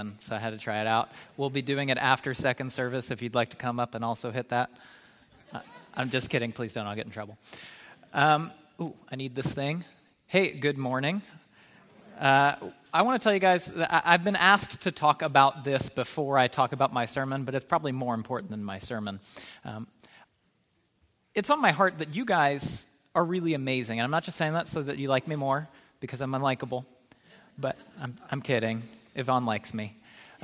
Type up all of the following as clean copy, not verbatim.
so I had to try it out. We'll be doing it after second service if you'd like to come up and also hit that. I'm just kidding. Please don't. I'll get in trouble. I need this thing. Hey, good morning. I want to tell you guys that I've been asked to talk about this before I talk about my sermon, but it's probably more important than my sermon. It's on my heart that you guys are really amazing. And I'm not just saying that so that you like me more, because I'm unlikable. But I'm kidding. Yvonne likes me.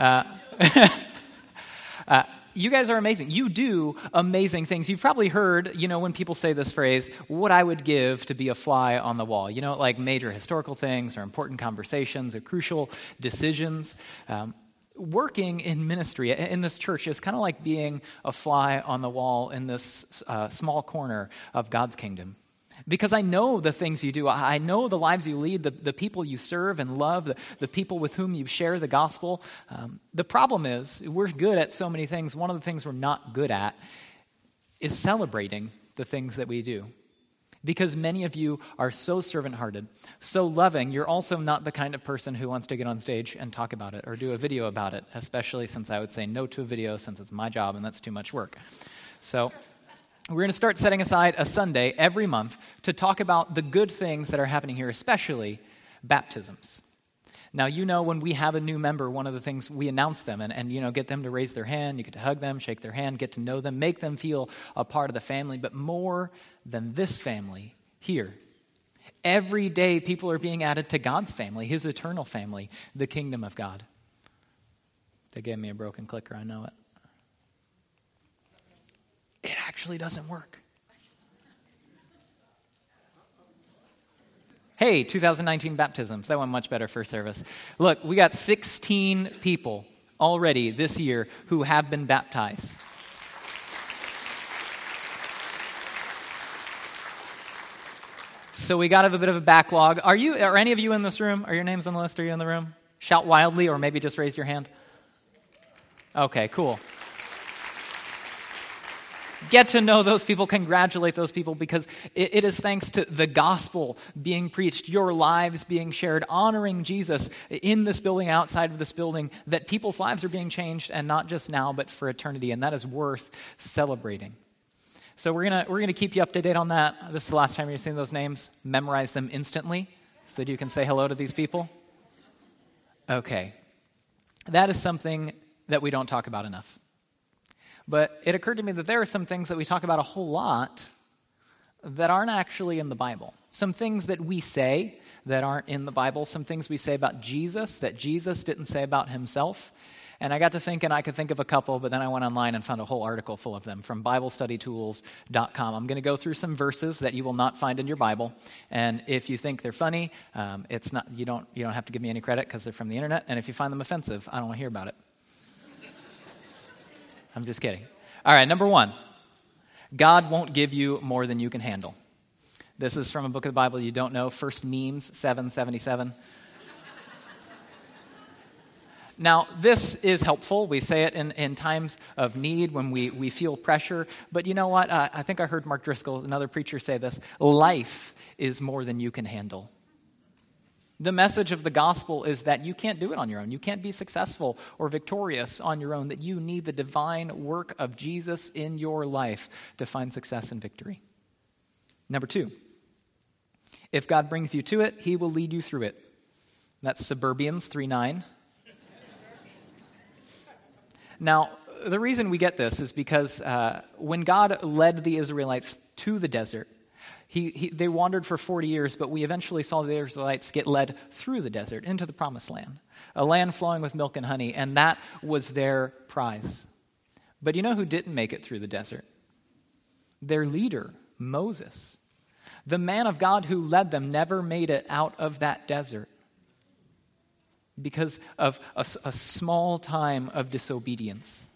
You guys are amazing. You do amazing things. You've probably heard, when people say this phrase, what I would give to be a fly on the wall. Like major historical things or important conversations or crucial decisions. Working in ministry in this church is kind of like being a fly on the wall in this small corner of God's kingdom. Because I know the things you do. I know the lives you lead, the people you serve and love, the people with whom you share the gospel. The problem is, we're good at so many things. One of the things we're not good at is celebrating the things that we do. Because many of you are so servant-hearted, so loving, you're also not the kind of person who wants to get on stage and talk about it or do a video about it, especially since I would say no to a video since it's my job and that's too much work. So we're going to start setting aside a Sunday every month to talk about the good things that are happening here, especially baptisms. Now, when we have a new member, one of the things we announce them and get them to raise their hand, you get to hug them, shake their hand, get to know them, make them feel a part of the family. But more than this family here, every day people are being added to God's family, his eternal family, the kingdom of God. They gave me a broken clicker, I know it. It actually doesn't work. Hey, 2019 baptisms. That went much better first service. Look, we got 16 people already this year who have been baptized. So we got a bit of a backlog. Are any of you in this room? Are your names on the list? Are you in the room? Shout wildly, or maybe just raise your hand. Okay, cool. Get to know those people, congratulate those people, because it is thanks to the gospel being preached, your lives being shared, honoring Jesus in this building, outside of this building, that people's lives are being changed, and not just now, but for eternity, and that is worth celebrating. So we're gonna keep you up to date on that. This is the last time you're seeing those names. Memorize them instantly so that you can say hello to these people. Okay. That is something that we don't talk about enough. But it occurred to me that there are some things that we talk about a whole lot that aren't actually in the Bible. Some things that we say that aren't in the Bible. Some things we say about Jesus that Jesus didn't say about himself. And I got to thinking I could think of a couple, but then I went online and found a whole article full of them from BibleStudyTools.com. I'm going to go through some verses that you will not find in your Bible. And if you think they're funny, it's not. You don't have to give me any credit because they're from the internet. And if you find them offensive, I don't want to hear about it. I'm just kidding. All right, number 1. God won't give you more than you can handle. This is from a book of the Bible you don't know, 1 Memes 7:77. Now, this is helpful. We say it in times of need when we feel pressure. But you know what? I think I heard Mark Driscoll, another preacher, say this. Life is more than you can handle. The message of the gospel is that you can't do it on your own. You can't be successful or victorious on your own, that you need the divine work of Jesus in your life to find success and victory. Number 2, if God brings you to it, he will lead you through it. That's Suburbians 3:9. Now, the reason we get this is because when God led the Israelites to the desert, they wandered for 40 years, but we eventually saw the Israelites get led through the desert into the promised land, a land flowing with milk and honey, and that was their prize. But you know who didn't make it through the desert? Their leader, Moses. The man of God who led them never made it out of that desert because of a small time of disobedience.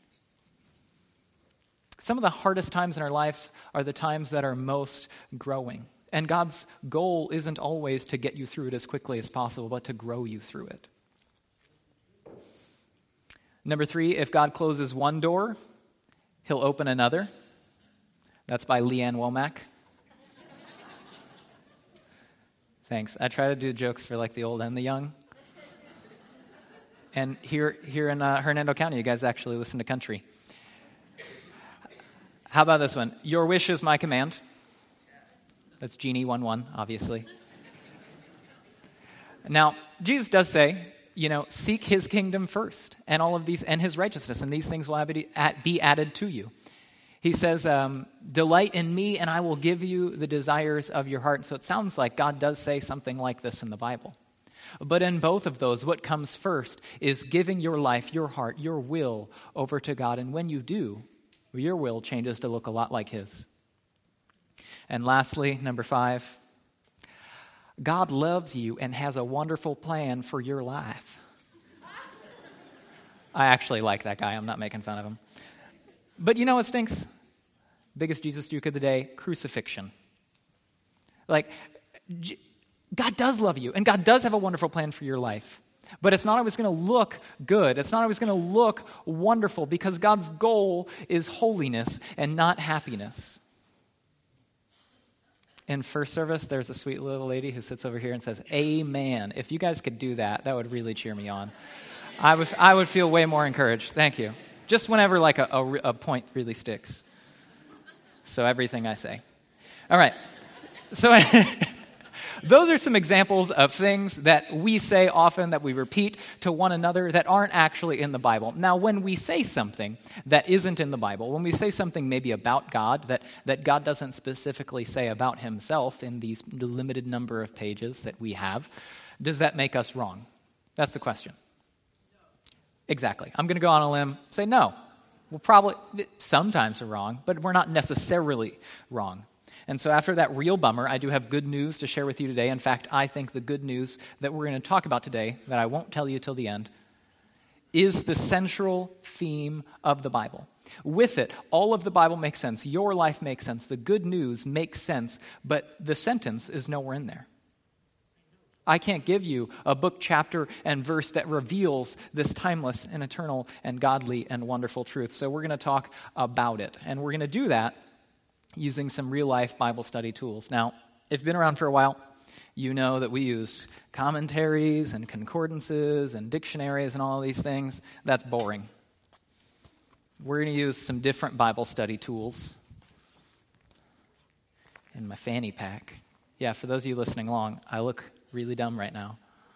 Some of the hardest times in our lives are the times that are most growing. And God's goal isn't always to get you through it as quickly as possible, but to grow you through it. Number 3, if God closes one door, he'll open another. That's by Leanne Womack. Thanks. I try to do jokes for like the old and the young. And here in Hernando County, you guys actually listen to country. How about this one? Your wish is my command. That's Genie 1:1, obviously. Now, Jesus does say, seek his kingdom first, and all of these, and his righteousness, and these things will be added to you. He says, delight in me, and I will give you the desires of your heart. And so it sounds like God does say something like this in the Bible. But in both of those, what comes first is giving your life, your heart, your will over to God. And when you do, your will changes to look a lot like his. And lastly, number 5, God loves you and has a wonderful plan for your life. I actually like that guy. I'm not making fun of him. But you know what stinks? Biggest Jesus juke of the day, crucifixion. God does love you, and God does have a wonderful plan for your life. But it's not always going to look good. It's not always going to look wonderful, because God's goal is holiness and not happiness. In first service, there's a sweet little lady who sits over here and says, "Amen." If you guys could do that, that would really cheer me on. I would feel way more encouraged. Thank you. Just whenever a point really sticks. So everything I say. All right. So those are some examples of things that we say often, that we repeat to one another, that aren't actually in the Bible. Now, when we say something that isn't in the Bible, when we say something maybe about God that God doesn't specifically say about himself in these limited number of pages that we have, does that make us wrong? That's the question. Exactly. I'm going to go on a limb, say no. We're probably, sometimes we're wrong, but we're not necessarily wrong. And so after that real bummer, I do have good news to share with you today. In fact, I think the good news that we're going to talk about today, that I won't tell you till the end, is the central theme of the Bible. With it, all of the Bible makes sense. Your life makes sense. The good news makes sense, but the sentence is nowhere in there. I can't give you a book, chapter, and verse that reveals this timeless and eternal and godly and wonderful truth. So we're going to talk about it. And we're going to do that using some real-life Bible study tools. Now, if you've been around for a while, you know that we use commentaries and concordances and dictionaries and all of these things. That's boring. We're going to use some different Bible study tools in my fanny pack. Yeah, for those of you listening along, I look really dumb right now.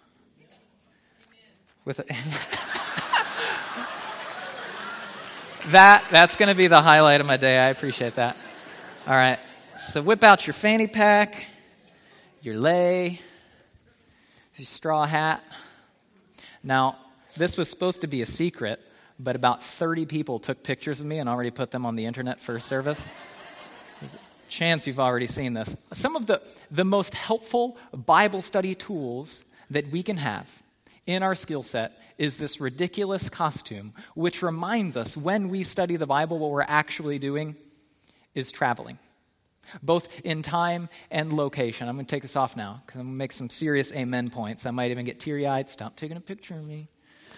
That's going to be the highlight of my day. I appreciate that. All right, so whip out your fanny pack, your lei, your straw hat. Now, this was supposed to be a secret, but about 30 people took pictures of me and already put them on the internet first service. There's a chance you've already seen this. Some of the most helpful Bible study tools that we can have in our skill set is this ridiculous costume, which reminds us when we study the Bible, what we're actually doing is traveling, both in time and location. I'm going to take this off now because I'm going to make some serious amen points. I might even get teary-eyed. Stop taking a picture of me.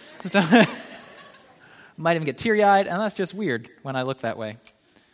Might even get teary-eyed, and that's just weird when I look that way.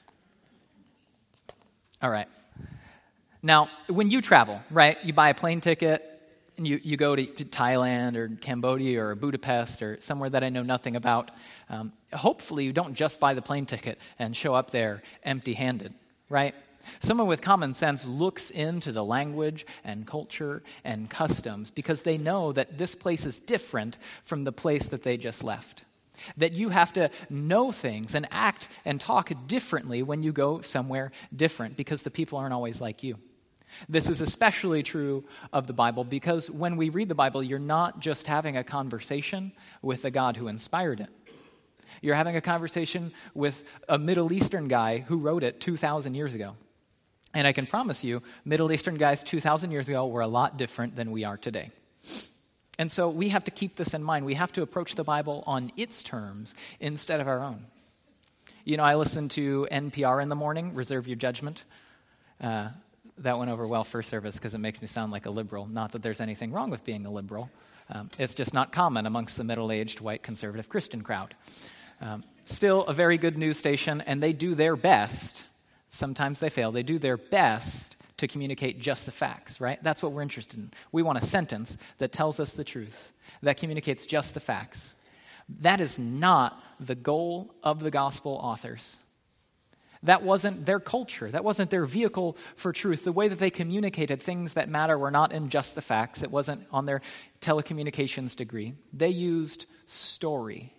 All right. Now, when you travel, right, you buy a plane ticket, and you go to Thailand or Cambodia or Budapest or somewhere that I know nothing about. Hopefully you don't just buy the plane ticket and show up there empty-handed, right? Someone with common sense looks into the language and culture and customs because they know that this place is different from the place that they just left. That you have to know things and act and talk differently when you go somewhere different because the people aren't always like you. This is especially true of the Bible because when we read the Bible, you're not just having a conversation with the God who inspired it. You're having a conversation with a Middle Eastern guy who wrote it 2,000 years ago. And I can promise you, Middle Eastern guys 2,000 years ago were a lot different than we are today. And so we have to keep this in mind. We have to approach the Bible on its terms instead of our own. You know, I listen to NPR in the morning, Reserve Your Judgment. That went over well first service because it makes me sound like a liberal. Not that there's anything wrong with being a liberal. It's just not common amongst the middle-aged white conservative Christian crowd. Still a very good news station, and they do their best. Sometimes they fail. They do their best to communicate just the facts, right? That's what we're interested in. We want a sentence that tells us the truth, that communicates just the facts. That is not the goal of the gospel authors. That wasn't their culture. That wasn't their vehicle for truth. The way that they communicated things that matter were not in just the facts. It wasn't on their telecommunications degree. They used story.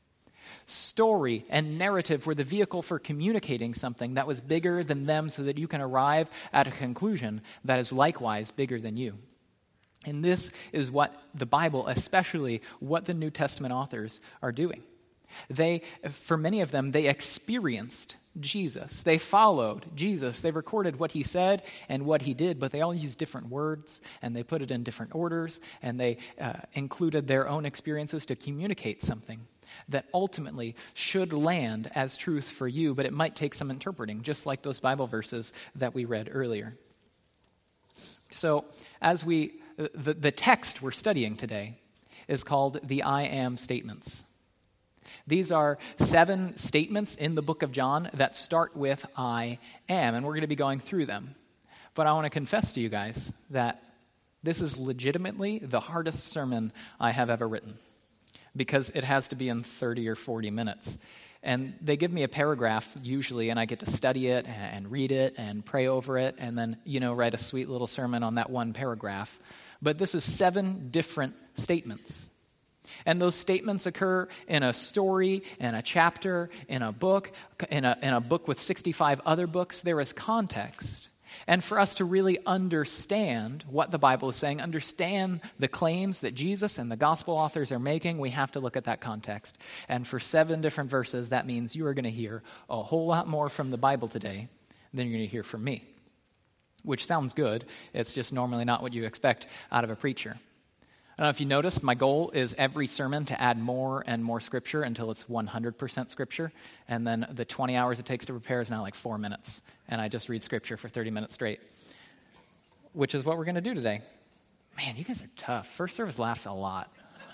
Story and narrative were the vehicle for communicating something that was bigger than them so that you can arrive at a conclusion that is likewise bigger than you. And this is what the Bible, especially what the New Testament authors are doing. For many of them, they experienced Jesus. They followed Jesus. They recorded what he said and what he did, but they all used different words, and they put it in different orders, and they included their own experiences to communicate something that ultimately should land as truth for you, but it might take some interpreting, just like those Bible verses that we read earlier. So, as the text we're studying today is called the I am statements. These are 7 statements in the book of John that start with I am, and we're going to be going through them. But I want to confess to you guys that this is legitimately the hardest sermon I have ever written, because it has to be in 30 or 40 minutes. And they give me a paragraph usually, and I get to study it and read it and pray over it, and then, write a sweet little sermon on that one paragraph. But this is 7 different statements. And those statements occur in a story, in a chapter, in a book, in a book with 65 other books. There is context. And for us to really understand what the Bible is saying, understand the claims that Jesus and the gospel authors are making, we have to look at that context. And for 7 different verses, that means you are going to hear a whole lot more from the Bible today than you're going to hear from me. Which sounds good. It's just normally not what you expect out of a preacher. I don't know if you noticed, my goal is every sermon to add more and more scripture until it's 100% scripture. And then the 20 hours it takes to prepare is now like 4 minutes. And I just read scripture for 30 minutes straight, which is what we're going to do today. Man, you guys are tough. First service laughs a lot.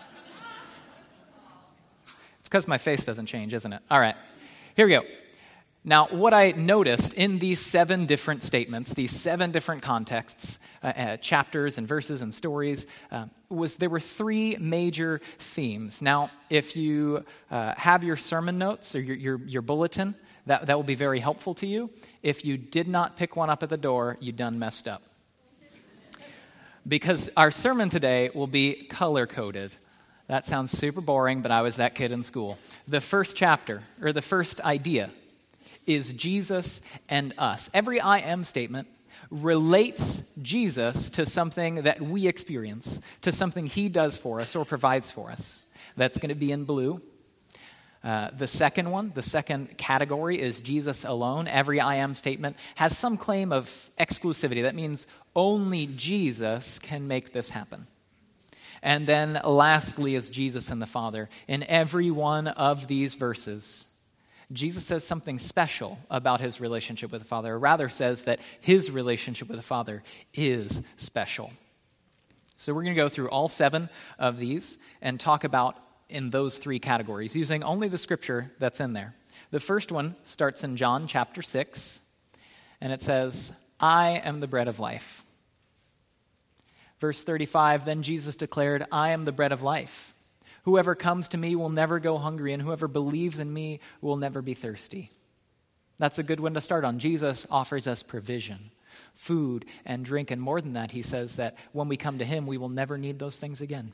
It's because my face doesn't change, isn't it? All right, here we go. Now, what I noticed in these 7 different statements, these 7 different contexts, chapters and verses and stories, was there were 3 major themes. Now, if you have your sermon notes or your bulletin, that will be very helpful to you. If you did not pick one up at the door, you done messed up. Because our sermon today will be color-coded. That sounds super boring, but I was that kid in school. The first chapter, or the first idea, is Jesus and us. Every I am statement relates Jesus to something that we experience, to something he does for us or provides for us. That's going to be in blue. The second category is Jesus alone. Every I am statement has some claim of exclusivity. That means only Jesus can make this happen. And then lastly is Jesus and the Father. In every one of these verses, Jesus says something special about his relationship with the Father, or rather says that his relationship with the Father is special. So we're going to go through all 7 of these and talk about in those 3 categories, using only the scripture that's in there. The first one starts in John chapter 6, and it says, I am the bread of life. Verse 35, then Jesus declared, I am the bread of life. Whoever comes to me will never go hungry, and whoever believes in me will never be thirsty. That's a good one to start on. Jesus offers us provision, food and drink, and more than that, he says that when we come to him, we will never need those things again.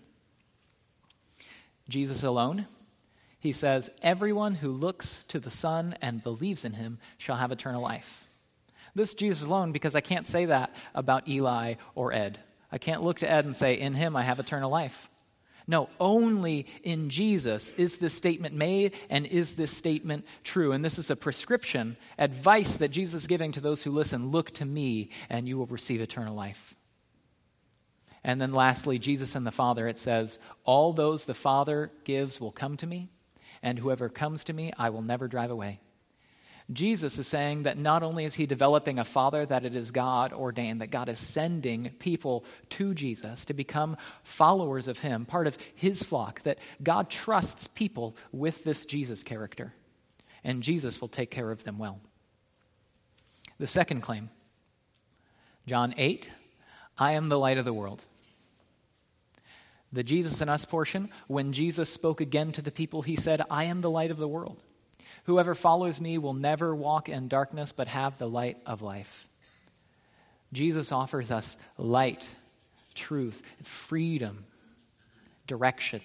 Jesus alone, he says, everyone who looks to the Son and believes in him shall have eternal life. This is Jesus alone, because I can't say that about Eli or Ed. I can't look to Ed and say, in him I have eternal life. No, only in Jesus is this statement made, and is this statement true. And this is a prescription, advice that Jesus is giving to those who listen. Look to me, and you will receive eternal life. And then lastly, Jesus and the Father, it says, all those the Father gives will come to me, and whoever comes to me, I will never drive away. Jesus is saying that not only is he developing a Father, that it is God ordained, that God is sending people to Jesus to become followers of him, part of his flock, that God trusts people with this Jesus character, and Jesus will take care of them well. The second claim, John 8, I am the light of the world. The Jesus in us portion, when Jesus spoke again to the people, he said, I am the light of the world. Whoever follows me will never walk in darkness, but have the light of life. Jesus offers us light, truth, freedom, direction.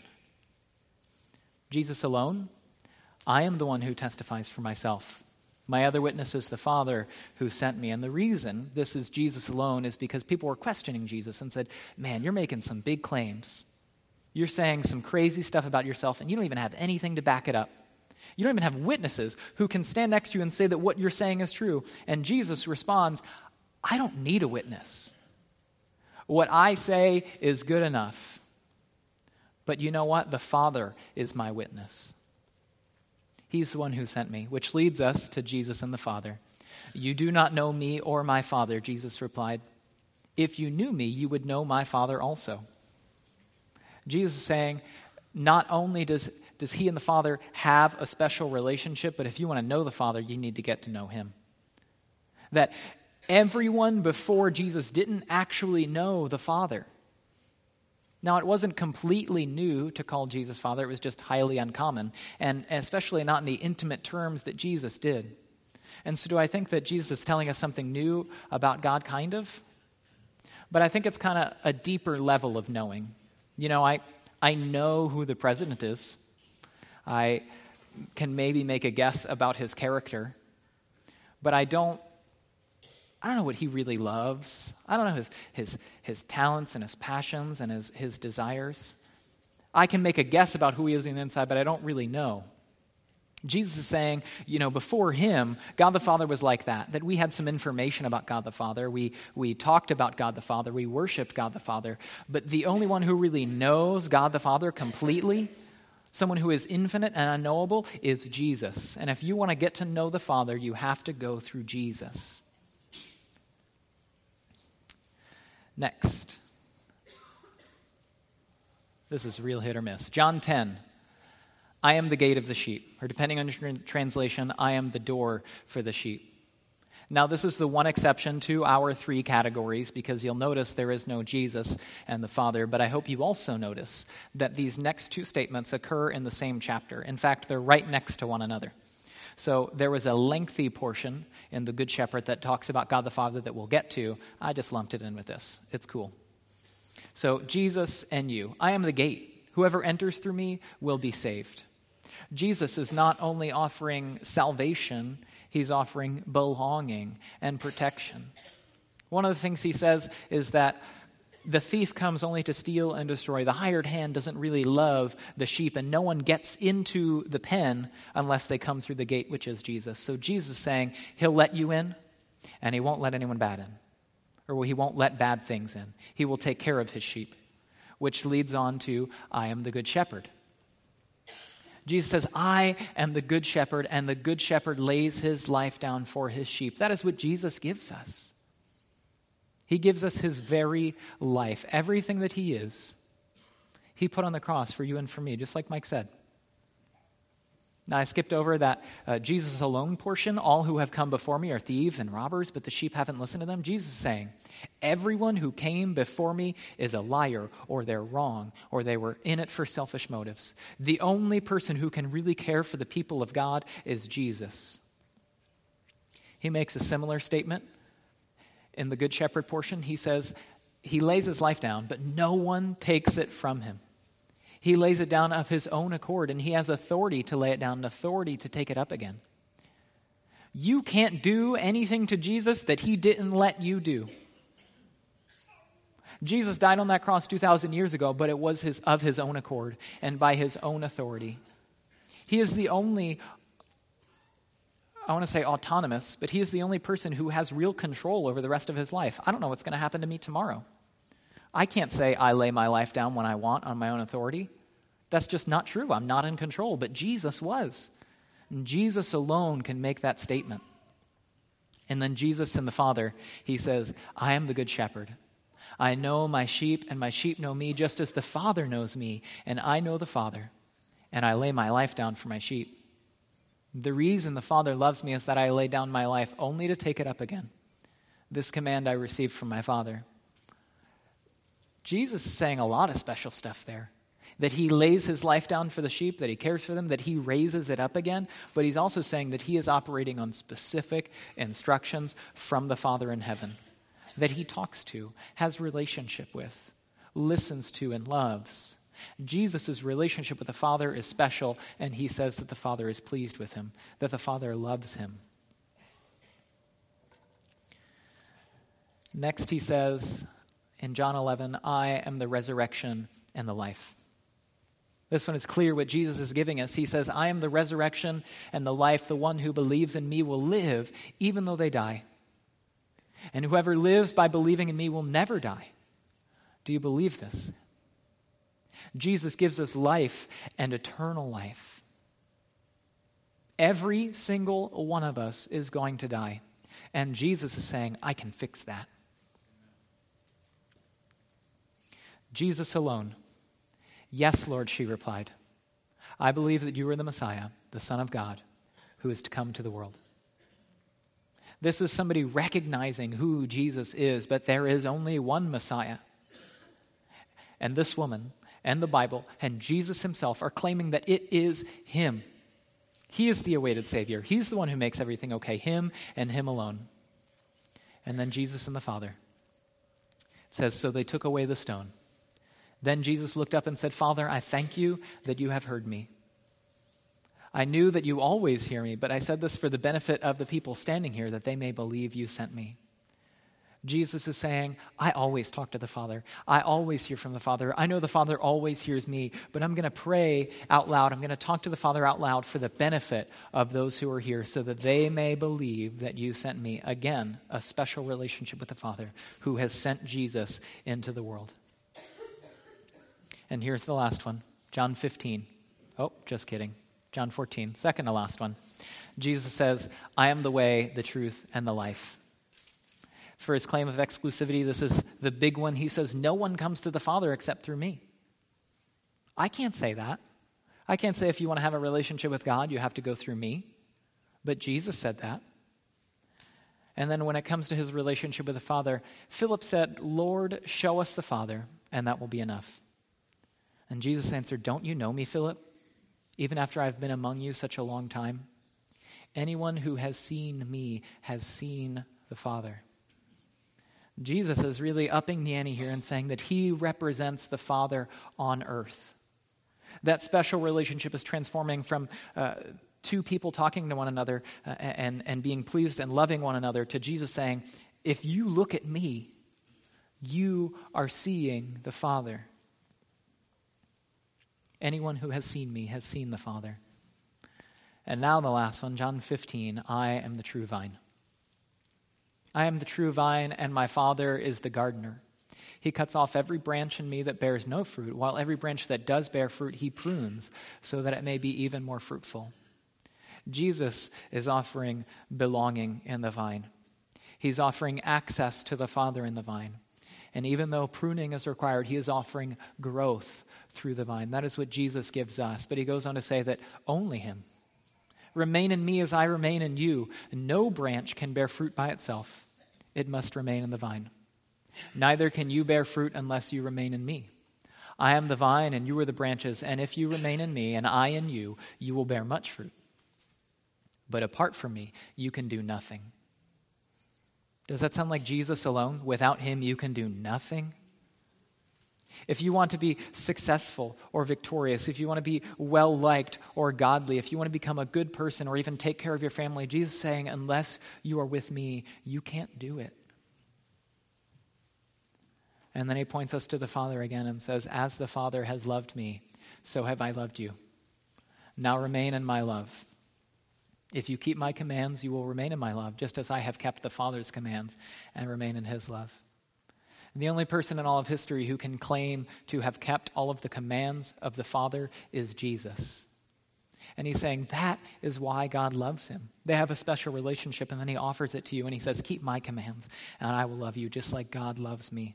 Jesus alone, I am the one who testifies for myself. My other witness is the Father who sent me. And the reason this is Jesus alone is because people were questioning Jesus and said, man, you're making some big claims. You're saying some crazy stuff about yourself, and you don't even have anything to back it up. You don't even have witnesses who can stand next to you and say that what you're saying is true. And Jesus responds, I don't need a witness. What I say is good enough. But you know what? The Father is my witness. He's the one who sent me, which leads us to Jesus and the Father. You do not know me or my Father, Jesus replied. If you knew me, you would know my Father also. Jesus is saying, not only does he and the Father have a special relationship, but if you want to know the Father, you need to get to know him. That everyone before Jesus didn't actually know the Father. Now, it wasn't completely new to call Jesus Father. It was just highly uncommon, and especially not in the intimate terms that Jesus did. And so do I think that Jesus is telling us something new about God? Kind of. But I think it's kind of a deeper level of knowing. You know, I know who the president is. I can maybe make a guess about his character, but I don't know what he really loves. I don't know his talents and his passions and his desires. I can make a guess about who he is on the inside, but I don't really know. Jesus is saying, before him, God the Father was like that we had some information about God the Father. We talked about God the Father. We worshiped God the Father. But the only one who really knows God the Father completely, someone who is infinite and unknowable, is Jesus. And if you want to get to know the Father, you have to go through Jesus. Next. This is real hit or miss. John 10. I am the gate of the sheep. Or depending on your translation, I am the door for the sheep. Now, this is the one exception to our three categories, because you'll notice there is no Jesus and the Father. But I hope you also notice that these next two statements occur in the same chapter. In fact, they're right next to one another. So there was a lengthy portion in the Good Shepherd that talks about God the Father that we'll get to. I just lumped it in with this. It's cool. So Jesus and you. I am the gate. Whoever enters through me will be saved. Jesus is not only offering salvation, he's offering belonging and protection. One of the things he says is that the thief comes only to steal and destroy. The hired hand doesn't really love the sheep, and no one gets into the pen unless they come through the gate, which is Jesus. So Jesus is saying he'll let you in, and he won't let anyone bad in. Or he won't let bad things in. He will take care of his sheep, which leads on to, I am the good shepherd. Jesus says, I am the good shepherd, and the good shepherd lays his life down for his sheep. That is what Jesus gives us. He gives us his very life. Everything that he is, he put on the cross for you and for me, just like Mike said. Now, I skipped over that Jesus alone portion. All who have come before me are thieves and robbers, but the sheep haven't listened to them. Jesus is saying, everyone who came before me is a liar, or they're wrong, or they were in it for selfish motives. The only person who can really care for the people of God is Jesus. He makes a similar statement in the Good Shepherd portion. He says, he lays his life down, but no one takes it from him. He lays it down of his own accord, and he has authority to lay it down and authority to take it up again. You can't do anything to Jesus that he didn't let you do. Jesus died on that cross 2,000 years ago, but it was of his own accord and by his own authority. He is the only, I want to say autonomous, but he is the only person who has real control over the rest of his life. I don't know what's going to happen to me tomorrow. I can't say I lay my life down when I want on my own authority. That's just not true. I'm not in control, but Jesus was. And Jesus alone can make that statement. And then Jesus and the Father, he says, I am the good shepherd. I know my sheep, and my sheep know me, just as the Father knows me, and I know the Father, and I lay my life down for my sheep. The reason the Father loves me is that I lay down my life only to take it up again. This command I received from my Father. Jesus is saying a lot of special stuff there. That he lays his life down for the sheep, that he cares for them, that he raises it up again. But he's also saying that he is operating on specific instructions from the Father in heaven, that he talks to, has relationship with, listens to, and loves. Jesus' relationship with the Father is special, and he says that the Father is pleased with him, that the Father loves him. Next he says in John 11, I am the resurrection and the life. This one is clear what Jesus is giving us. He says, I am the resurrection and the life. The one who believes in me will live even though they die. And whoever lives by believing in me will never die. Do you believe this? Jesus gives us life and eternal life. Every single one of us is going to die. And Jesus is saying, I can fix that. Jesus alone. Yes, Lord, she replied. I believe that you are the Messiah, the Son of God, who is to come to the world. This is somebody recognizing who Jesus is, but there is only one Messiah. And this woman and the Bible and Jesus himself are claiming that it is him. He is the awaited Savior. He's the one who makes everything okay, him and him alone. And then Jesus and the Father. It says, so they took away the stone. Then Jesus looked up and said, Father, I thank you that you have heard me. I knew that you always hear me, but I said this for the benefit of the people standing here, that they may believe you sent me. Jesus is saying, I always talk to the Father. I always hear from the Father. I know the Father always hears me, but I'm going to pray out loud. I'm going to talk to the Father out loud for the benefit of those who are here so that they may believe that you sent me. Again, a special relationship with the Father who has sent Jesus into the world. And here's the last one, John 15. Oh, just kidding. John 14, second to last one. Jesus says, I am the way, the truth, and the life. For his claim of exclusivity, this is the big one. He says, no one comes to the Father except through me. I can't say that. I can't say if you want to have a relationship with God, you have to go through me. But Jesus said that. And then when it comes to his relationship with the Father, Philip said, Lord, show us the Father, and that will be enough. And Jesus answered, don't you know me, Philip, even after I've been among you such a long time? Anyone who has seen me has seen the Father. Jesus is really upping the ante here and saying that he represents the Father on earth. That special relationship is transforming from two people talking to one another and being pleased and loving one another to Jesus saying, if you look at me, you are seeing the Father. Anyone who has seen me has seen the Father. And now the last one, John 15, I am the true vine. I am the true vine, and my Father is the gardener. He cuts off every branch in me that bears no fruit, while every branch that does bear fruit he prunes, so that it may be even more fruitful. Jesus is offering belonging in the vine. He's offering access to the Father in the vine. And even though pruning is required, he is offering growth through the vine. That is what Jesus gives us. But he goes on to say that only him. Remain in me as I remain in you. No branch can bear fruit by itself. It must remain in the vine. Neither can you bear fruit unless you remain in me. I am the vine and you are the branches, and if you remain in me and I in you, you will bear much fruit. But apart from me, you can do nothing. Does that sound like Jesus alone? Without him, you can do nothing? If you want to be successful or victorious, if you want to be well-liked or godly, if you want to become a good person or even take care of your family, Jesus is saying, unless you are with me, you can't do it. And then he points us to the Father again and says, as the Father has loved me, so have I loved you. Now remain in my love. If you keep my commands, you will remain in my love, just as I have kept the Father's commands and remain in his love. And the only person in all of history who can claim to have kept all of the commands of the Father is Jesus. And he's saying that is why God loves him. They have a special relationship, and then he offers it to you, and he says, keep my commands, and I will love you just like God loves me.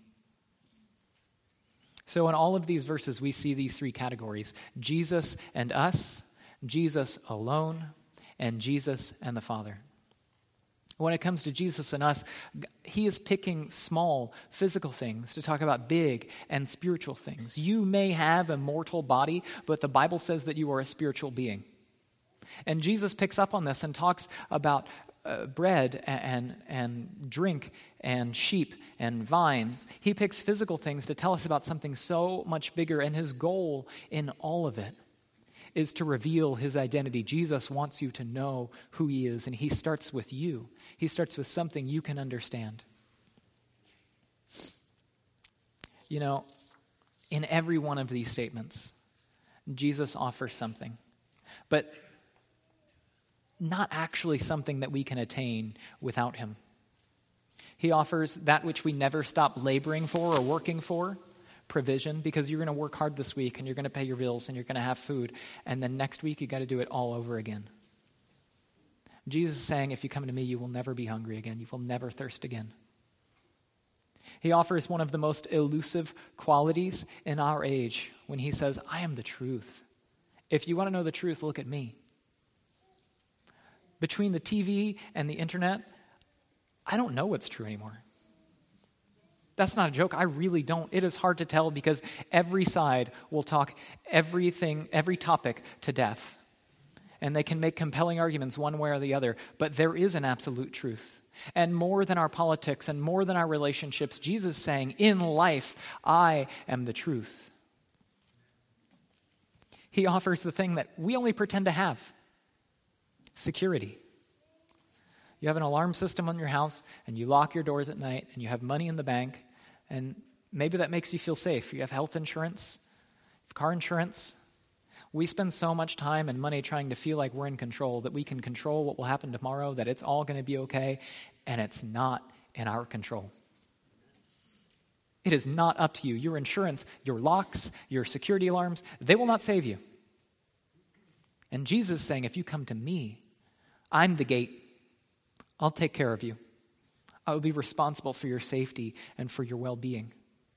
So in all of these verses, we see these three categories: Jesus and us, Jesus alone, and Jesus and the Father. When it comes to Jesus and us, he is picking small physical things to talk about big and spiritual things. You may have a mortal body, but the Bible says that you are a spiritual being. And Jesus picks up on this and talks about bread and drink and sheep and vines. He picks physical things to tell us about something so much bigger, and his goal in all of it is to reveal his identity. Jesus wants you to know who he is, and he starts with you. He starts with something you can understand. You know, in every one of these statements, Jesus offers something, but not actually something that we can attain without him. He offers that which we never stop laboring for or working for, provision, because you're going to work hard this week and you're going to pay your bills and you're going to have food, and then next week you got to do it all over again. Jesus is saying, if you come to me, you will never be hungry again. You will never thirst again. He offers one of the most elusive qualities in our age when he says, I am the truth. If you want to know the truth, look at me. Between the TV and the internet, I don't know what's true anymore. That's not a joke. I really don't. It is hard to tell because every side will talk every topic to death. And they can make compelling arguments one way or the other. But there is an absolute truth. And more than our politics and more than our relationships, Jesus is saying, in life, I am the truth. He offers the thing that we only pretend to have. Security. You have an alarm system on your house, and you lock your doors at night, and you have money in the bank, and maybe that makes you feel safe. You have health insurance, you have car insurance. We spend so much time and money trying to feel like we're in control, that we can control what will happen tomorrow, that it's all going to be okay, and it's not in our control. It is not up to you. Your insurance, your locks, your security alarms, they will not save you. And Jesus is saying, if you come to me, I'm the gate. I'll take care of you. I will be responsible for your safety and for your well-being.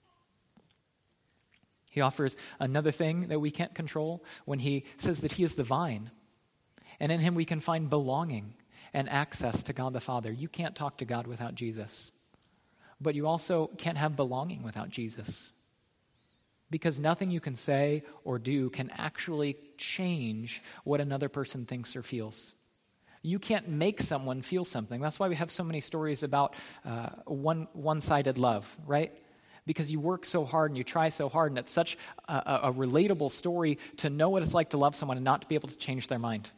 He offers another thing that we can't control when he says that he is the vine. And in him we can find belonging and access to God the Father. You can't talk to God without Jesus. But you also can't have belonging without Jesus. Because nothing you can say or do can actually change what another person thinks or feels. You can't make someone feel something. That's why we have so many stories about one-sided love, right? Because you work so hard and you try so hard, and it's such a relatable story to know what it's like to love someone and not to be able to change their mind.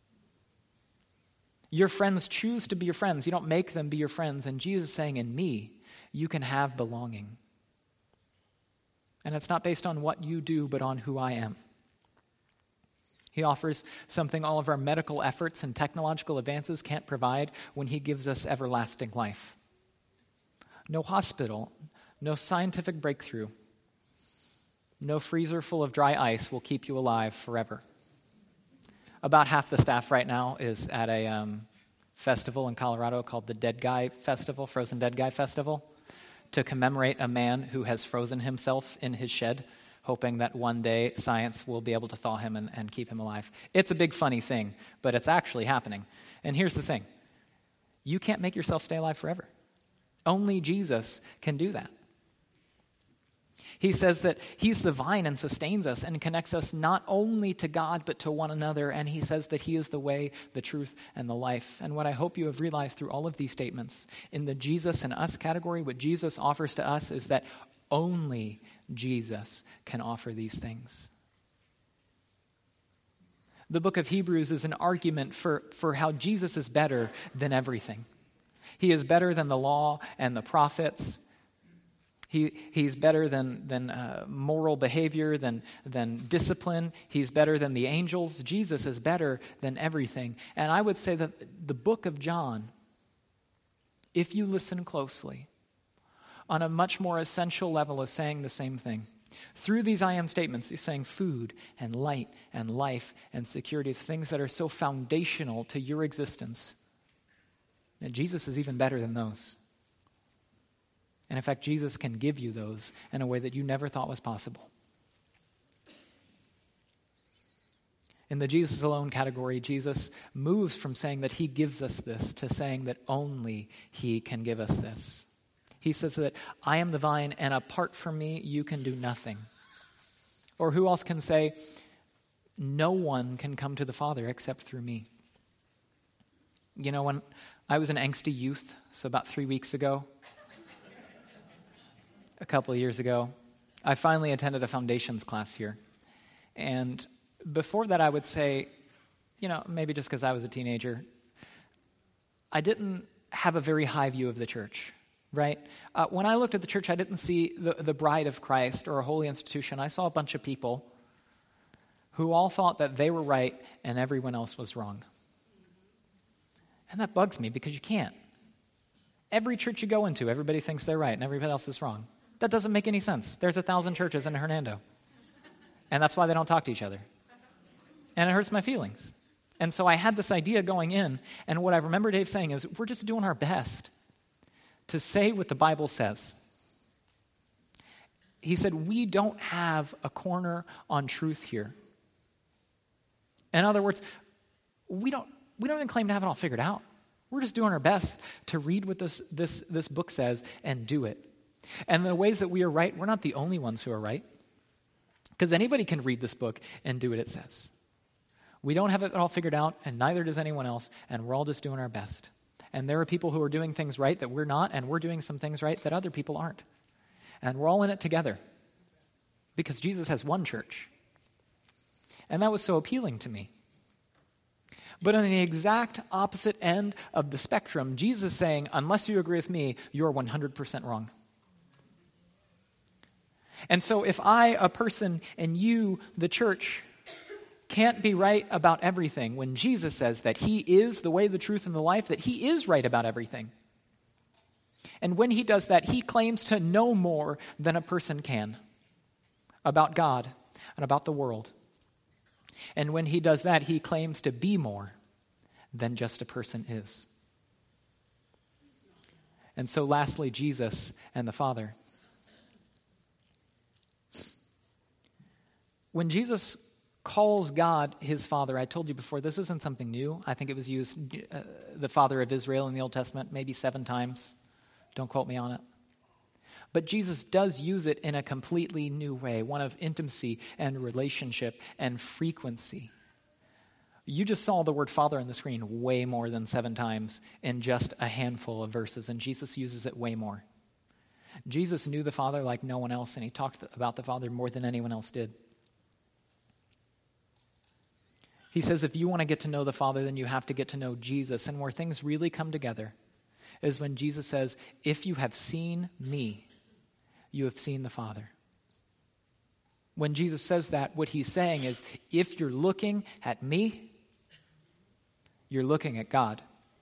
Your friends choose to be your friends. You don't make them be your friends. And Jesus is saying, in me, you can have belonging. And it's not based on what you do, but on who I am. He offers something all of our medical efforts and technological advances can't provide when he gives us everlasting life. No hospital, no scientific breakthrough, no freezer full of dry ice will keep you alive forever. About half the staff right now is at a festival in Colorado called the Dead Guy Festival, Frozen Dead Guy Festival, to commemorate a man who has frozen himself in his shed, hoping that one day science will be able to thaw him and keep him alive. It's a big funny thing, but it's actually happening. And here's the thing. You can't make yourself stay alive forever. Only Jesus can do that. He says that he's the vine and sustains us and connects us not only to God but to one another. And he says that he is the way, the truth, and the life. And what I hope you have realized through all of these statements, in the Jesus and us category, what Jesus offers to us is that only Jesus can offer these things. The book of Hebrews is an argument for how Jesus is better than everything. He is better than the law and the prophets. He's better than moral behavior, than discipline. He's better than the angels. Jesus is better than everything. And I would say that the book of John, if you listen closely, on a much more essential level is saying the same thing. Through these I am statements, he's saying food and light and life and security, things that are so foundational to your existence. And Jesus is even better than those. And in fact, Jesus can give you those in a way that you never thought was possible. In the Jesus alone category, Jesus moves from saying that he gives us this to saying that only he can give us this. He says that I am the vine, and apart from me, you can do nothing. Or who else can say, no one can come to the Father except through me? You know, when I was an angsty youth, so about 3 weeks ago, a couple of years ago, I finally attended a foundations class here. And before that, I would say, you know, maybe just because I was a teenager, I didn't have a very high view of the church, right? When I looked at the church, I didn't see the bride of Christ or a holy institution. I saw a bunch of people who all thought that they were right and everyone else was wrong. And that bugs me because you can't. Every church you go into, everybody thinks they're right and everybody else is wrong. That doesn't make any sense. There's 1,000 churches in Hernando. And that's why they don't talk to each other. And it hurts my feelings. And so I had this idea going in, and what I remember Dave saying is, we're just doing our best to say what the Bible says. He said, we don't have a corner on truth here. In other words, we don't even claim to have it all figured out. We're just doing our best to read what this book says and do it. And the ways that we are right, we're not the only ones who are right. Because anybody can read this book and do what it says. We don't have it all figured out, and neither does anyone else, and we're all just doing our best. And there are people who are doing things right that we're not, and we're doing some things right that other people aren't. And we're all in it together. Because Jesus has one church. And that was so appealing to me. But on the exact opposite end of the spectrum, Jesus is saying, unless you agree with me, you're 100% wrong. And so if I, a person, and you, the church, can't be right about everything, when Jesus says that he is the way, the truth, and the life, that he is right about everything. And when he does that, he claims to know more than a person can about God and about the world. And when he does that, he claims to be more than just a person is. And so lastly, Jesus and the Father. When Jesus calls God his Father, I told you before, this isn't something new. I think it was used, the Father of Israel in the Old Testament, maybe 7 times. Don't quote me on it. But Jesus does use it in a completely new way, one of intimacy and relationship and frequency. You just saw the word Father on the screen way more than 7 times in just a handful of verses, and Jesus uses it way more. Jesus knew the Father like no one else, and he talked about the Father more than anyone else did. He says if you want to get to know the Father, then you have to get to know Jesus. And where things really come together is when Jesus says, if you have seen me, you have seen the Father. When Jesus says that, what he's saying is, if you're looking at me, you're looking at God.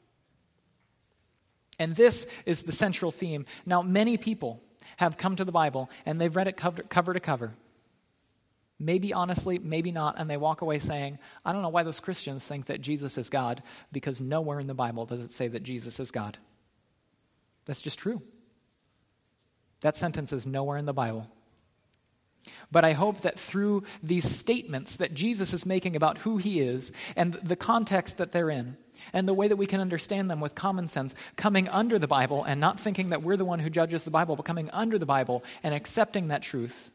And this is the central theme. Now, many people have come to the Bible and they've read it cover to cover. Maybe honestly, maybe not, and they walk away saying, I don't know why those Christians think that Jesus is God, because nowhere in the Bible does it say that Jesus is God. That's just true. That sentence is nowhere in the Bible. But I hope that through these statements that Jesus is making about who he is and the context that they're in and the way that we can understand them with common sense, coming under the Bible and not thinking that we're the one who judges the Bible, but coming under the Bible and accepting that truth,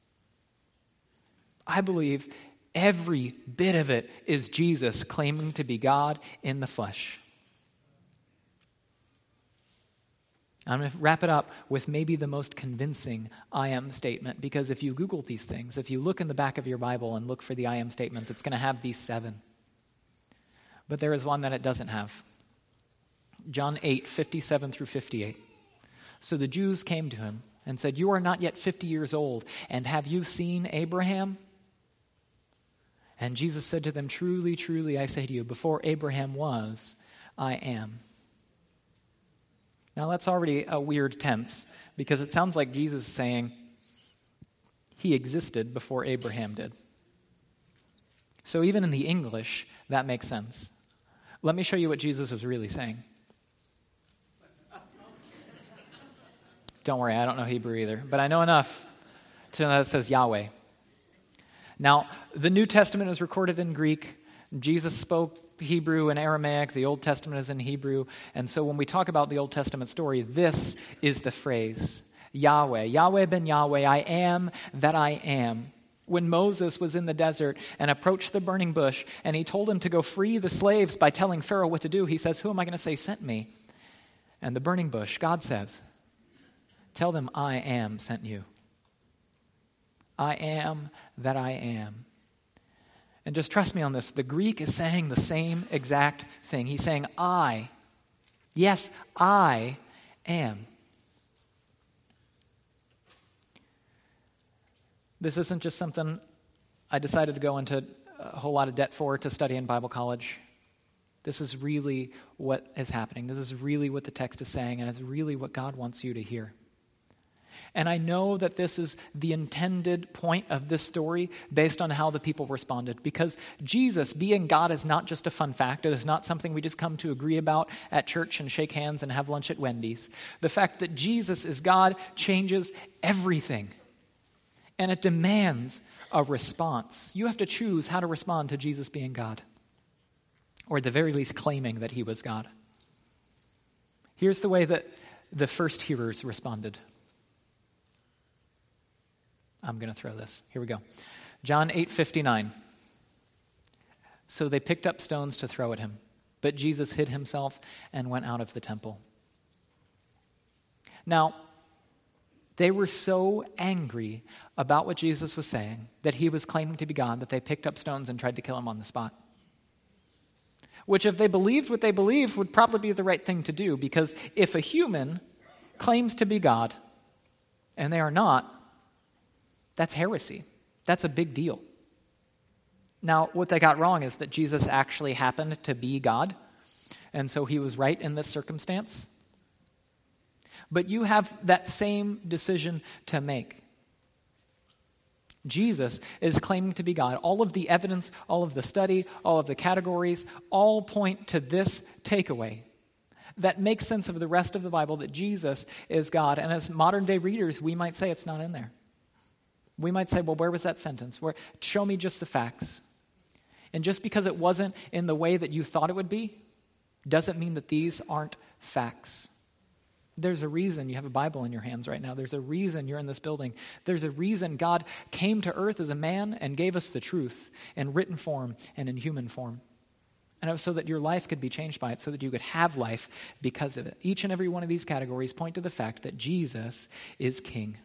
I believe every bit of it is Jesus claiming to be God in the flesh. I'm going to wrap it up with maybe the most convincing I am statement, because if you Google these things, if you look in the back of your Bible and look for the I am statement, it's going to have these 7. But there is one that it doesn't have. John 8, 57 through 58. So the Jews came to him and said, you are not yet 50 years old, and have you seen Abraham? And Jesus said to them, truly, truly, I say to you, before Abraham was, I am. Now that's already a weird tense, because it sounds like Jesus is saying he existed before Abraham did. So even in the English, that makes sense. Let me show you what Jesus was really saying. Don't worry, I don't know Hebrew either, but I know enough to know that it says Yahweh. Now, the New Testament is recorded in Greek. Jesus spoke Hebrew and Aramaic. The Old Testament is in Hebrew. And so when we talk about the Old Testament story, this is the phrase, Yahweh, Yahweh ben Yahweh, I am that I am. When Moses was in the desert and approached the burning bush, and he told him to go free the slaves by telling Pharaoh what to do, he says, who am I going to say sent me? And the burning bush, God says, tell them I am sent you. I am that I am. And just trust me on this. The Greek is saying the same exact thing. He's saying, I, yes, I am. This isn't just something I decided to go into a whole lot of debt for to study in Bible college. This is really what is happening. This is really what the text is saying, and it's really what God wants you to hear. And I know that this is the intended point of this story based on how the people responded, because Jesus being God is not just a fun fact. It is not something we just come to agree about at church and shake hands and have lunch at Wendy's. The fact that Jesus is God changes everything, and it demands a response. You have to choose how to respond to Jesus being God, or at the very least claiming that he was God. Here's the way that the first hearers responded. I'm going to throw this. Here we go. John 8:59. So they picked up stones to throw at him, but Jesus hid himself and went out of the temple. Now, they were so angry about what Jesus was saying, that he was claiming to be God, that they picked up stones and tried to kill him on the spot. Which, if they believed what they believed, would probably be the right thing to do, because if a human claims to be God, and they are not, that's heresy. That's a big deal. Now, what they got wrong is that Jesus actually happened to be God, and so he was right in this circumstance. But you have that same decision to make. Jesus is claiming to be God. All of the evidence, all of the study, all of the categories, all point to this takeaway that makes sense of the rest of the Bible, that Jesus is God. And as modern day readers, we might say it's not in there. We might say, well, where was that sentence? Show me just the facts. And just because it wasn't in the way that you thought it would be, doesn't mean that these aren't facts. There's a reason you have a Bible in your hands right now. There's a reason you're in this building. There's a reason God came to earth as a man and gave us the truth in written form and in human form. And it was so that your life could be changed by it, so that you could have life because of it. Each and every one of these categories point to the fact that Jesus is King.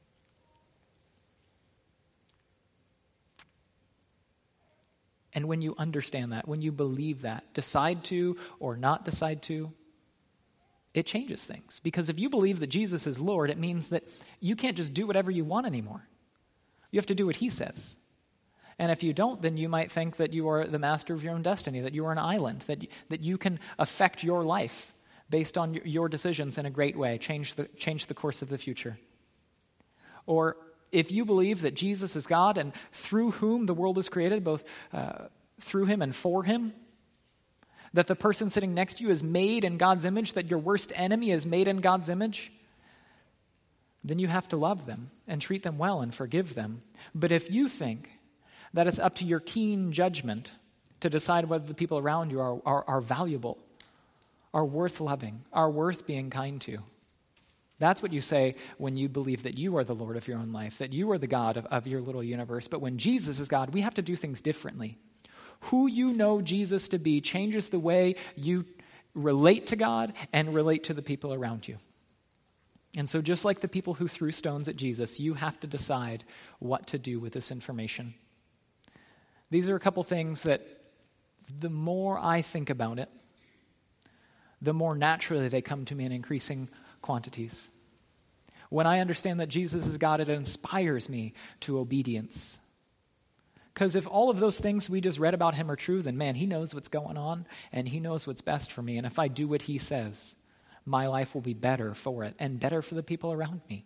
And when you understand that, when you believe that, decide to or not decide to, it changes things. Because if you believe that Jesus is Lord, it means that you can't just do whatever you want anymore. You have to do what he says. And if you don't, then you might think that you are the master of your own destiny, that you are an island, that you can affect your life based on your decisions in a great way, change the course of the future. Or if you believe that Jesus is God and through whom the world is created, both through him and for him, that the person sitting next to you is made in God's image, that your worst enemy is made in God's image, then you have to love them and treat them well and forgive them. But if you think that it's up to your keen judgment to decide whether the people around you are valuable, are worth loving, are worth being kind to, that's what you say when you believe that you are the Lord of your own life, that you are the God of your little universe. But when Jesus is God, we have to do things differently. Who you know Jesus to be changes the way you relate to God and relate to the people around you. And so just like the people who threw stones at Jesus, you have to decide what to do with this information. These are a couple things that the more I think about it, the more naturally they come to me in increasing quantities. When I understand that Jesus is God, it inspires me to obedience. Because if all of those things we just read about him are true, then man, he knows what's going on and he knows what's best for me. And if I do what he says, my life will be better for it and better for the people around me.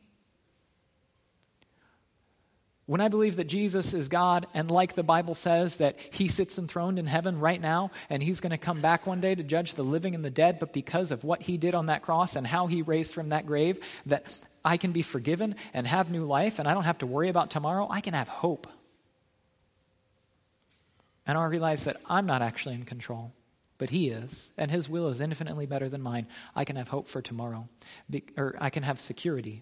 When I believe that Jesus is God, and like the Bible says that he sits enthroned in heaven right now, and he's going to come back one day to judge the living and the dead, but because of what he did on that cross and how he raised from that grave, that I can be forgiven and have new life, and I don't have to worry about tomorrow, I can have hope. And I'll realize that I'm not actually in control, but he is, and his will is infinitely better than mine. I can have hope for tomorrow, or I can have security,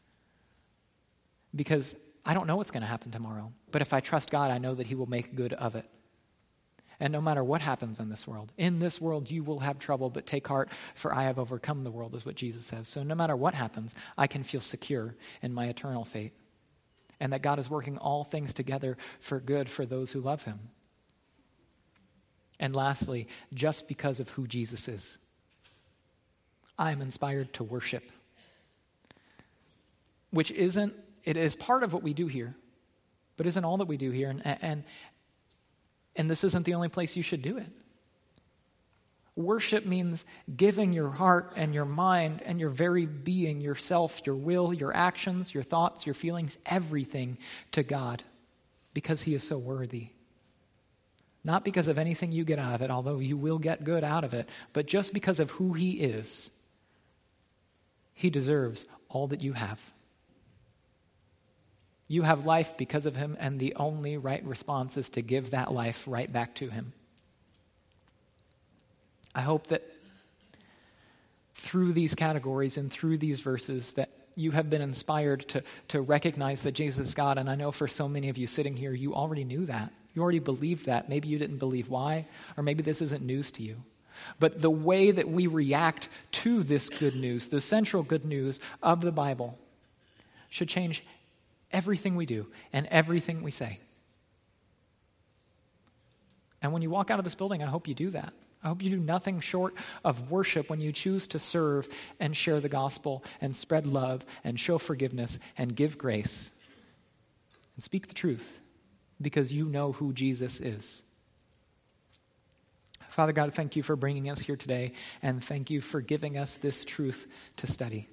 because I don't know what's going to happen tomorrow. But if I trust God, I know that he will make good of it. And no matter what happens in this world you will have trouble, but take heart, for I have overcome the world, is what Jesus says. So no matter what happens, I can feel secure in my eternal fate, and that God is working all things together for good for those who love him. And lastly, just because of who Jesus is, I am inspired to worship, which it is part of what we do here, but isn't all that we do here. And this isn't the only place you should do it. Worship means giving your heart and your mind and your very being, yourself, your will, your actions, your thoughts, your feelings, everything to God, because he is so worthy. Not because of anything you get out of it, although you will get good out of it, but just because of who he is. He deserves all that you have. You have life because of him, and the only right response is to give that life right back to him. I hope that through these categories and through these verses that you have been inspired to recognize that Jesus is God. And I know for so many of you sitting here, you already knew that. You already believed that. Maybe you didn't believe why, or maybe this isn't news to you. But the way that we react to this good news, the central good news of the Bible, should change everything we do and everything we say. And when you walk out of this building, I hope you do that. I hope you do nothing short of worship when you choose to serve and share the gospel and spread love and show forgiveness and give grace and speak the truth, because you know who Jesus is. Father God, thank you for bringing us here today, and thank you for giving us this truth to study.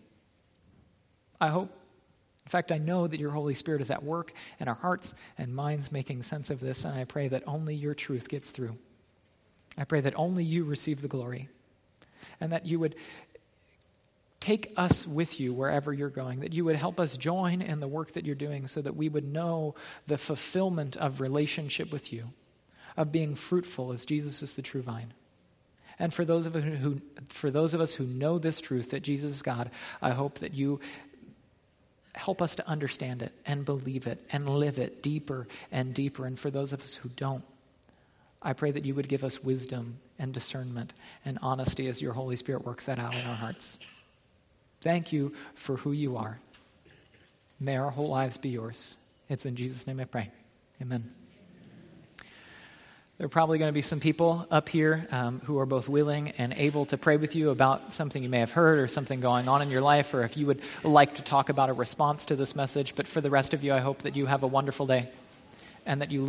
In fact, I know that your Holy Spirit is at work in our hearts and minds making sense of this, and I pray that only your truth gets through. I pray that only you receive the glory, and that you would take us with you wherever you're going, that you would help us join in the work that you're doing so that we would know the fulfillment of relationship with you, of being fruitful as Jesus is the true vine. And for those of us who know this truth, that Jesus is God, I hope that you help us to understand it and believe it and live it deeper and deeper. And for those of us who don't, I pray that you would give us wisdom and discernment and honesty as your Holy Spirit works that out in our hearts. Thank you for who you are. May our whole lives be yours. It's in Jesus' name I pray. Amen. There are probably going to be some people up here who are both willing and able to pray with you about something you may have heard or something going on in your life, or if you would like to talk about a response to this message. But for the rest of you, I hope that you have a wonderful day and that you